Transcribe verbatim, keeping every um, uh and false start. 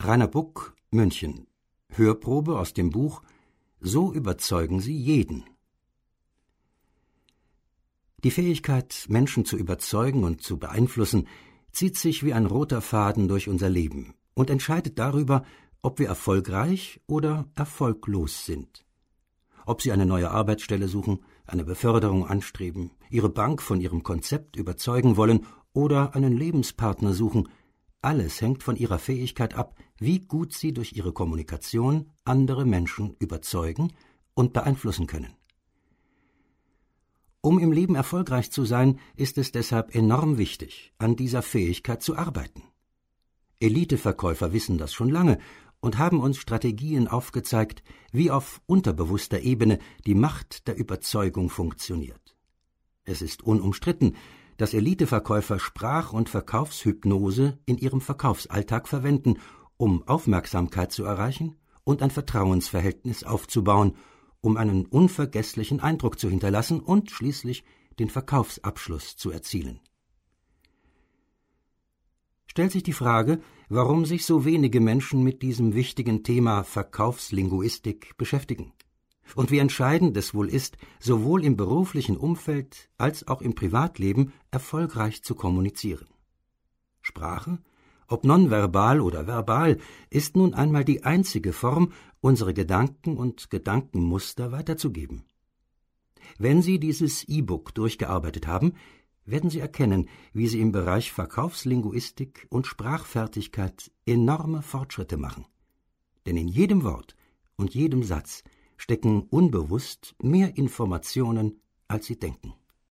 Rainer Buck, München. Hörprobe aus dem Buch »So überzeugen Sie jeden«. Die Fähigkeit, Menschen zu überzeugen und zu beeinflussen, zieht sich wie ein roter Faden durch unser Leben und entscheidet darüber, ob wir erfolgreich oder erfolglos sind. Ob Sie eine neue Arbeitsstelle suchen, eine Beförderung anstreben, Ihre Bank von Ihrem Konzept überzeugen wollen oder einen Lebenspartner suchen, alles hängt von Ihrer Fähigkeit ab, wie gut Sie durch Ihre Kommunikation andere Menschen überzeugen und beeinflussen können. Um im Leben erfolgreich zu sein, ist es deshalb enorm wichtig, an dieser Fähigkeit zu arbeiten. Eliteverkäufer wissen das schon lange und haben uns Strategien aufgezeigt, wie auf unterbewusster Ebene die Macht der Überzeugung funktioniert. Es ist unumstritten, dass Eliteverkäufer Sprach- und Verkaufshypnose in ihrem Verkaufsalltag verwenden, um Aufmerksamkeit zu erreichen und ein Vertrauensverhältnis aufzubauen, um einen unvergesslichen Eindruck zu hinterlassen und schließlich den Verkaufsabschluss zu erzielen. Stellt sich die Frage, warum sich so wenige Menschen mit diesem wichtigen Thema Verkaufslinguistik beschäftigen und wie entscheidend es wohl ist, sowohl im beruflichen Umfeld als auch im Privatleben erfolgreich zu kommunizieren. Sprache, ob nonverbal oder verbal, ist nun einmal die einzige Form, unsere Gedanken und Gedankenmuster weiterzugeben. Wenn Sie dieses E-Book durchgearbeitet haben, werden Sie erkennen, wie Sie im Bereich Verkaufslinguistik und Sprachfertigkeit enorme Fortschritte machen. Denn in jedem Wort und jedem Satz stecken unbewusst mehr Informationen, als Sie denken.